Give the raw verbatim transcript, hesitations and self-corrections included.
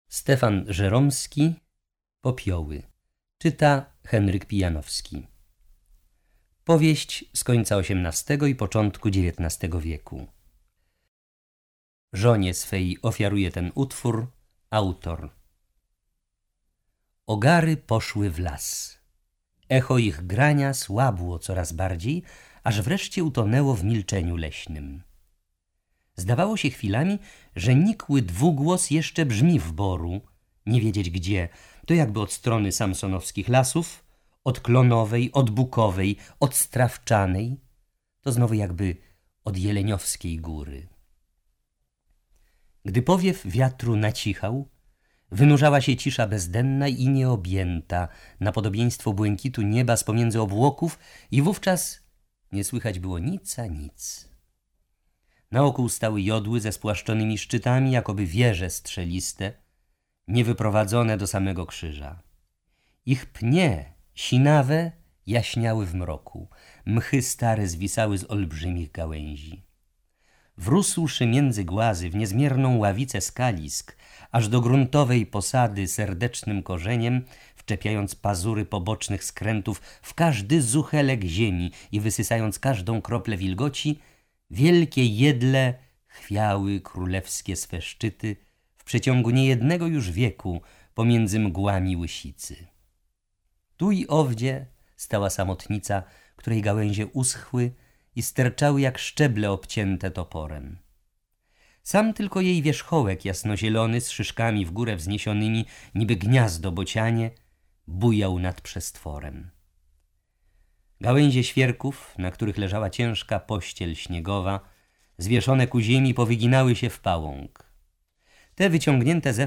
Stefan Żeromski, Popioły. Czyta Henryk Pijanowski. Powieść z końca osiemnastego i początku dziewiętnastego wieku. Żonie swej ofiaruje ten utwór autor. Ogary poszły w las. Echo ich grania słabło coraz bardziej, aż wreszcie utonęło w milczeniu leśnym. Zdawało się chwilami, że nikły dwugłos jeszcze brzmi w boru, nie wiedzieć gdzie, to jakby od strony samsonowskich lasów, od klonowej, od bukowej, od strawczanej, to znowu jakby od jeleniowskiej góry. Gdy powiew wiatru nacichał, wynurzała się cisza bezdenna i nieobjęta na podobieństwo błękitu nieba z pomiędzy obłoków i wówczas nie słychać było nic a nic. Naokół stały jodły ze spłaszczonymi szczytami, jakoby wieże strzeliste, niewyprowadzone do samego krzyża. Ich pnie, sinawe, jaśniały w mroku, mchy stare zwisały z olbrzymich gałęzi. Wrósłszy między głazy w niezmierną ławicę skalisk, aż do gruntowej posady serdecznym korzeniem, wczepiając pazury pobocznych skrętów w każdy zuchelek ziemi i wysysając każdą kroplę wilgoci, wielkie jedle chwiały królewskie swe szczyty w przeciągu niejednego już wieku pomiędzy mgłami łysicy. Tu i owdzie stała samotnica, której gałęzie uschły i sterczały jak szczeble obcięte toporem. Sam tylko jej wierzchołek jasnozielony z szyszkami w górę wzniesionymi, niby gniazdo bocianie, bujał nad przestworem. Gałęzie świerków, na których leżała ciężka pościel śniegowa, zwieszone ku ziemi, powyginały się w pałąk. Te wyciągnięte